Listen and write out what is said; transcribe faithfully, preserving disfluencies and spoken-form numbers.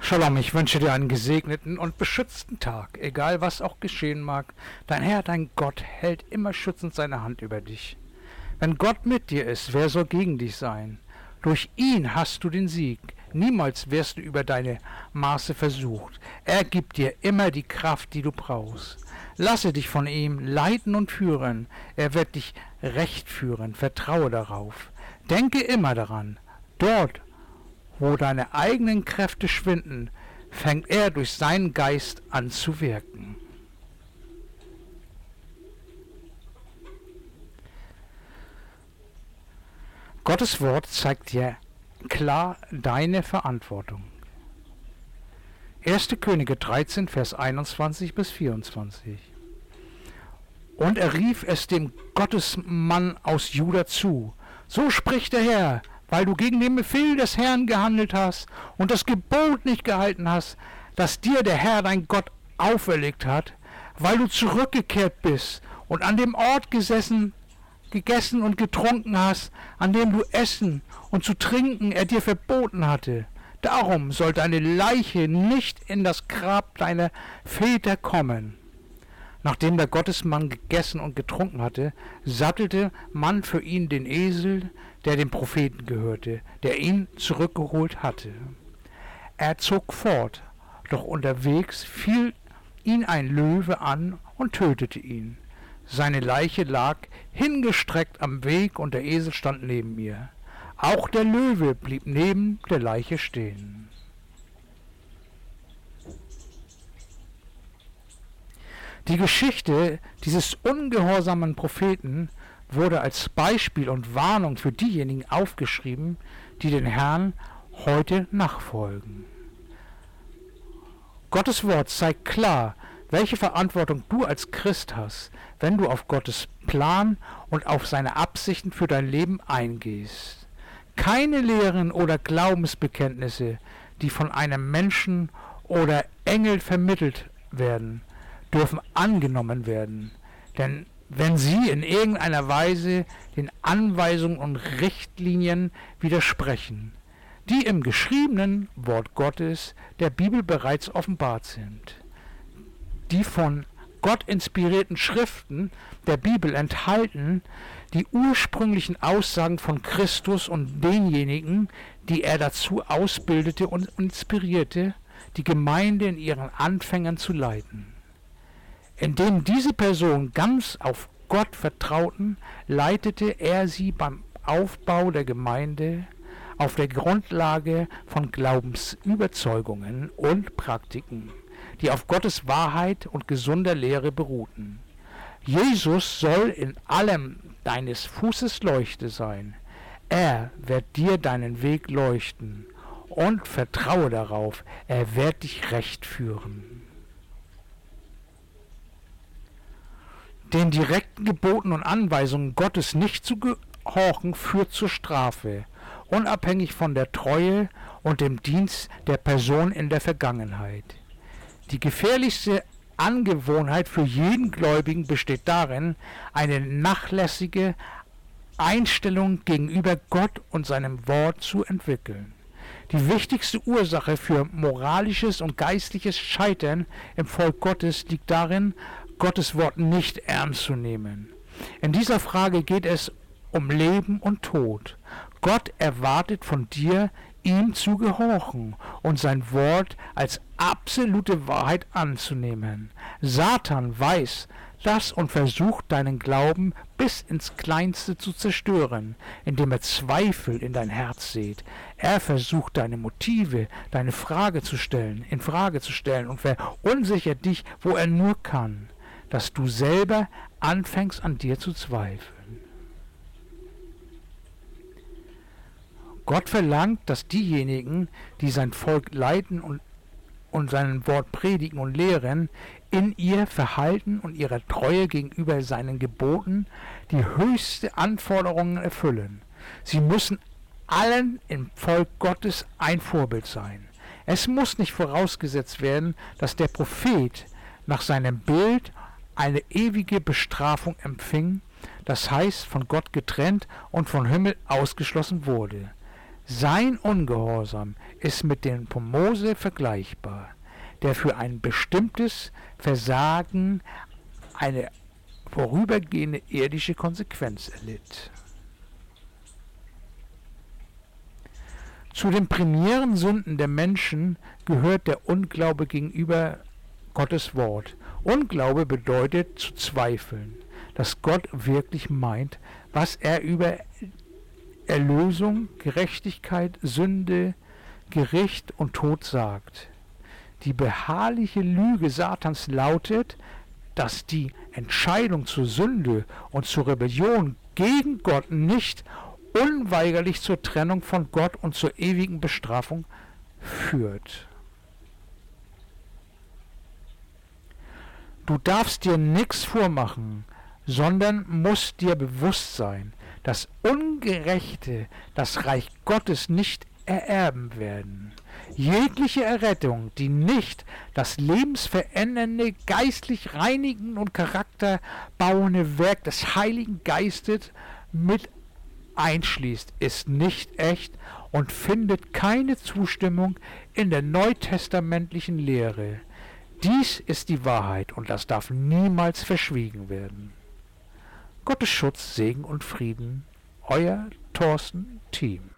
Shalom, ich wünsche dir einen gesegneten und beschützten Tag, egal was auch geschehen mag. Dein Herr, dein Gott, hält immer schützend seine Hand über dich. Wenn Gott mit dir ist, wer soll gegen dich sein? Durch ihn hast du den Sieg. Niemals wirst du über deine Maße versucht. Er gibt dir immer die Kraft, die du brauchst. Lasse dich von ihm leiten und führen. Er wird dich recht führen. Vertraue darauf. Denke immer daran, dort, wo deine eigenen Kräfte schwinden, fängt er durch seinen Geist an zu wirken. Gottes Wort zeigt dir klar deine Verantwortung. erster Könige dreizehn, Vers einundzwanzig bis vierundzwanzig. Und er rief es dem Gottesmann aus Juda zu: So spricht der Herr, weil du gegen den Befehl des Herrn gehandelt hast und das Gebot nicht gehalten hast, das dir der Herr dein Gott auferlegt hat, weil du zurückgekehrt bist und an dem Ort gesessen, gegessen und getrunken hast, an dem du essen und zu trinken er dir verboten hatte. Darum soll deine Leiche nicht in das Grab deiner Väter kommen. Nachdem der Gottesmann gegessen und getrunken hatte, sattelte man für ihn den Esel, der dem Propheten gehörte, der ihn zurückgeholt hatte. Er zog fort, doch unterwegs fiel ihn ein Löwe an und tötete ihn. Seine Leiche lag hingestreckt am Weg und der Esel stand neben ihr. Auch der Löwe blieb neben der Leiche stehen. Die Geschichte dieses ungehorsamen Propheten wurde als Beispiel und Warnung für diejenigen aufgeschrieben, die den Herrn heute nachfolgen. Gottes Wort zeigt klar, welche Verantwortung du als Christ hast, wenn du auf Gottes Plan und auf seine Absichten für dein Leben eingehst. Keine Lehren oder Glaubensbekenntnisse, die von einem Menschen oder Engel vermittelt werden, dürfen angenommen werden, denn wenn sie in irgendeiner Weise den Anweisungen und Richtlinien widersprechen, die im geschriebenen Wort Gottes der Bibel bereits offenbart sind. Die von Gott inspirierten Schriften der Bibel enthalten die ursprünglichen Aussagen von Christus und denjenigen, die er dazu ausbildete und inspirierte, die Gemeinde in ihren Anfängen zu leiten. Indem diese Personen ganz auf Gott vertrauten, leitete er sie beim Aufbau der Gemeinde auf der Grundlage von Glaubensüberzeugungen und Praktiken, die auf Gottes Wahrheit und gesunder Lehre beruhten. Jesus soll in allem deines Fußes Leuchte sein. Er wird dir deinen Weg leuchten und vertraue darauf, er wird dich recht führen. Den direkten Geboten und Anweisungen Gottes nicht zu gehorchen, führt zur Strafe, unabhängig von der Treue und dem Dienst der Person in der Vergangenheit. Die gefährlichste Angewohnheit für jeden Gläubigen besteht darin, eine nachlässige Einstellung gegenüber Gott und seinem Wort zu entwickeln. Die wichtigste Ursache für moralisches und geistliches Scheitern im Volk Gottes liegt darin, Gottes Wort nicht ernst zu nehmen. In dieser Frage geht es um Leben und Tod. Gott erwartet von dir, ihm zu gehorchen und sein Wort als absolute Wahrheit anzunehmen. Satan weiß das und versucht deinen Glauben bis ins Kleinste zu zerstören, indem er Zweifel in dein Herz sät. Er versucht deine Motive, deine Frage zu stellen, in Frage zu stellen und verunsichert dich, wo er nur kann, dass du selber anfängst an dir zu zweifeln. Gott verlangt, dass diejenigen, die sein Volk leiten und, und sein Wort predigen und lehren, in ihr Verhalten und ihrer Treue gegenüber seinen Geboten die höchste Anforderungen erfüllen. Sie müssen allen im Volk Gottes ein Vorbild sein. Es muss nicht vorausgesetzt werden, dass der Prophet nach seinem Bild eine ewige Bestrafung empfing, das heißt von Gott getrennt und vom Himmel ausgeschlossen wurde. Sein Ungehorsam ist mit dem von Mose vergleichbar, der für ein bestimmtes Versagen eine vorübergehende irdische Konsequenz erlitt. Zu den primären Sünden der Menschen gehört der Unglaube gegenüber Gottes Wort. Unglaube bedeutet zu zweifeln, dass Gott wirklich meint, was er über Erlösung, Gerechtigkeit, Sünde, Gericht und Tod sagt. Die beharrliche Lüge Satans lautet, dass die Entscheidung zur Sünde und zur Rebellion gegen Gott nicht unweigerlich zur Trennung von Gott und zur ewigen Bestrafung führt. Du darfst dir nichts vormachen, sondern musst dir bewusst sein, dass Ungerechte das Reich Gottes nicht ererben werden. Jegliche Errettung, die nicht das lebensverändernde, geistlich reinigende und charakterbauende Werk des Heiligen Geistes mit einschließt, ist nicht echt und findet keine Zustimmung in der neutestamentlichen Lehre. Dies ist die Wahrheit und das darf niemals verschwiegen werden. Gottes Schutz, Segen und Frieden, euer Thorsten Thiem.